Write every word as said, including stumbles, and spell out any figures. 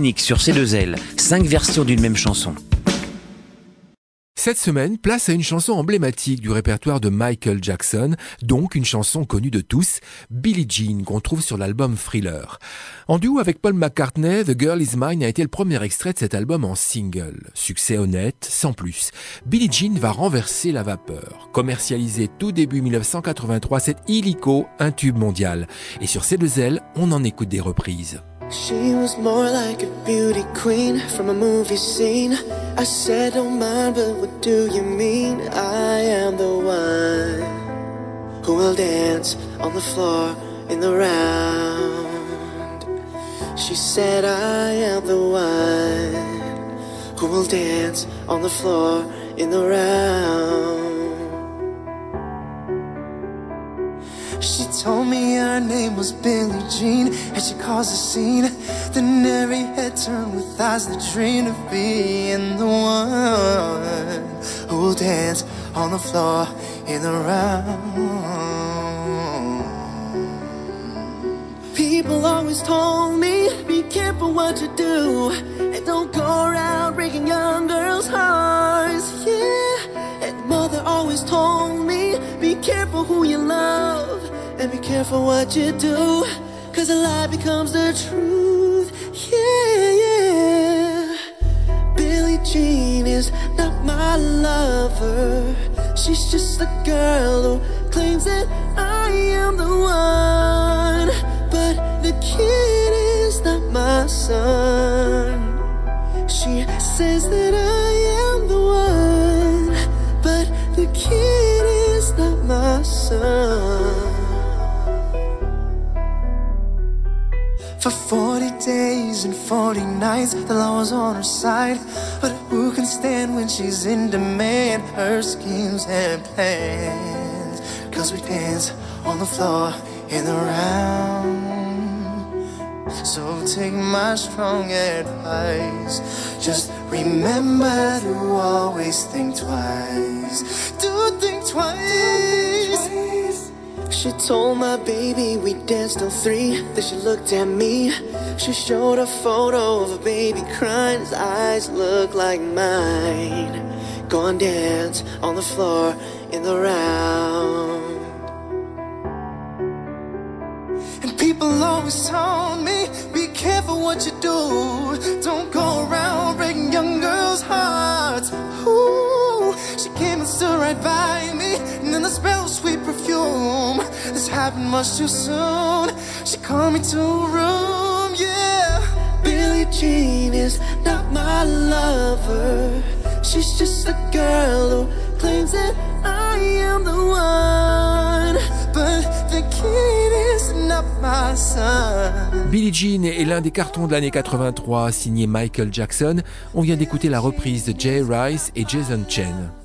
unique sur C deux L, cinq versions d'une même chanson. Cette semaine, place à une chanson emblématique du répertoire de Michael Jackson, donc une chanson connue de tous, Billie Jean, qu'on trouve sur l'album Thriller. En duo avec Paul McCartney, The Girl Is Mine a été le premier extrait de cet album en single. Succès honnête, sans plus. Billie Jean va renverser la vapeur. Commercialisé tout début dix-neuf cent quatre-vingt-trois, c'est illico un tube mondial. Et sur C deux L, on en écoute des reprises. She was more like a beauty queen from a movie scene. I said, don't mind, but what do you mean? I am the one who will dance on the floor in the round. She said, I am the one who will dance on the floor in the round. She told me her name was Billie Jean, and she caused a scene. Then every head turned with eyes that dreamed of being the one who'll dance on the floor in the round. People always told me, be careful what you do, and don't go around breaking young girls' hearts, yeah. And mother always told me, be careful who you love, and be careful what you do, 'cause a lie becomes the truth, yeah, yeah. Billie Jean is not my lover. She's just a girl who claims that I am the one, but the kid is not my son. She says that I am the one, but the kid is not my son. For forty days and forty nights, the law was on her side. But who can stand when she's in demand? Her schemes and plans, 'cause we dance on the floor in the round. So take my strong advice, just remember to always think twice. Do think twice. She told my baby we danced till three. Then she looked at me. She showed a photo of a baby crying. His eyes look like mine. Go and dance on the floor in the round. And people always told me, be careful what you do. Don't go around breaking young girls' hearts. Ooh, she came and stood right by me, and then the smell of sweet perfume. This happened much too soon. She called me to a room, yeah. Billie Jean is not my lover. She's just a girl who claims that I am the one, but the kid is not my son. Billie Jean est l'un des cartons de l'année quatre-vingt-trois, signé Michael Jackson. On vient d'écouter la reprise de Jay Rice et Jason Chen.